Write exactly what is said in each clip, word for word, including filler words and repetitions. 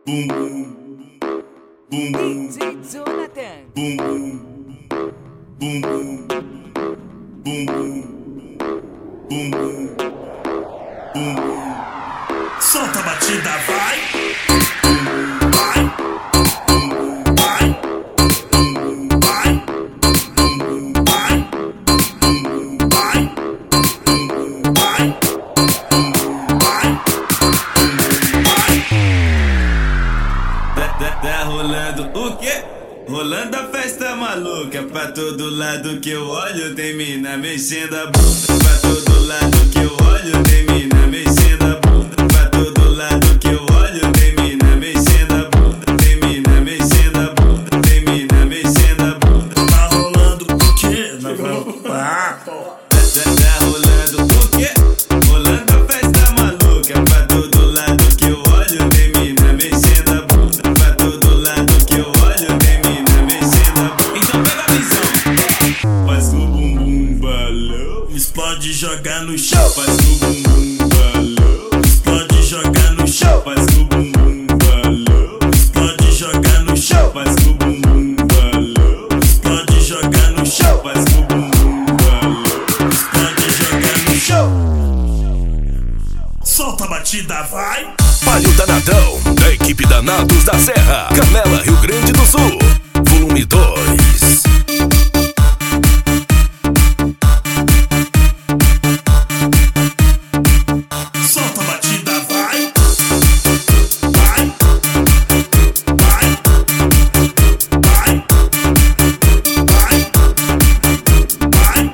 Bum bum bum bum D J Jonathan. bum bum bum bum bum bum bum bum bum. Solta a batida, vai. Vai. Vai. Vai. Vai. Vai. Vai. Tá rolando o quê? Rolando a festa maluca. Pra todo lado que eu olho tem mina mexendo a bunda. Pra todo lado que eu olho tem mina mexendo a bunda. Pra todo lado que eu olho tem mina mexendo a bunda. Tem mina mexendo a bunda. Tem mina mexendo a bunda. Tá rolando o quê? Nós vamos. Ah. Tá, tá rolando o quê? Rolando a festa maluca. Pra todo lado que eu olho tem mina mexendo a bunda. Pra todo lado que eu olho tem mina mexendo a bunda. Então pega a visão. Faz o bumbum balão, explode e joga no chão. Faz o bumbum balão, explode e joga no chão. Faz o bumbum balão, explode e joga no chão. Faz o bumbum balão, explode e joga no chão. Faz o bumbum balão, explode e joga no chão. Solta a batida, vai. Palio Danadão, da equipe Danados da Serra, Canela, Rio Grande do Sul, volume dois. Solta a batida, vai. Vai. Vai. Vai. Vai. Vai.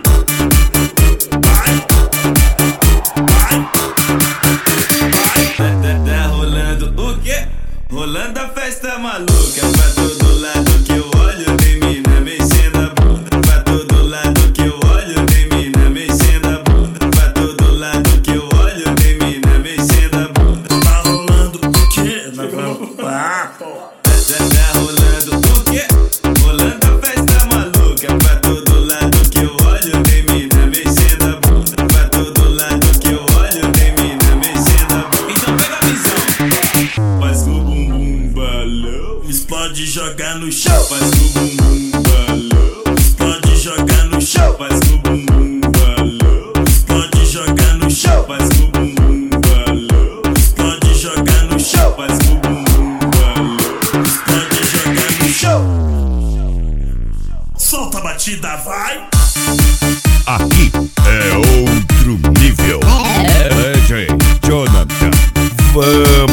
Vai. Vai. Tá, tá, tá rolando o quê? Rolando a festa maluca. Pra todo lado que eu olho tem mina mexendo a bunda. Pra todo lado que eu olho tem mina mexendo a bunda. Pra todo lado que eu olho tem mina mexendo a bunda. Tá rolando o quê? Nós vamos. Ah. Tá, tá, tá rolando o quê? Rolando a festa maluca. Pra todo lado que eu olho tem mina mexendo a bunda. Pra todo lado que eu olho tem mina mexendo a bunda. Então pega a visão. Faz o bumbum balão, explode e joga no chão. Faz o bumbum balão, explode e joga no chão. Faz o bumbum balão, explode e joga no chão. Faz o bumbum balão, explode e joga no chão. Faz o bumbum balão, explode e joga no chão. Solta a batida, vai. Aqui é outro nível. D J Jonathan, vamos.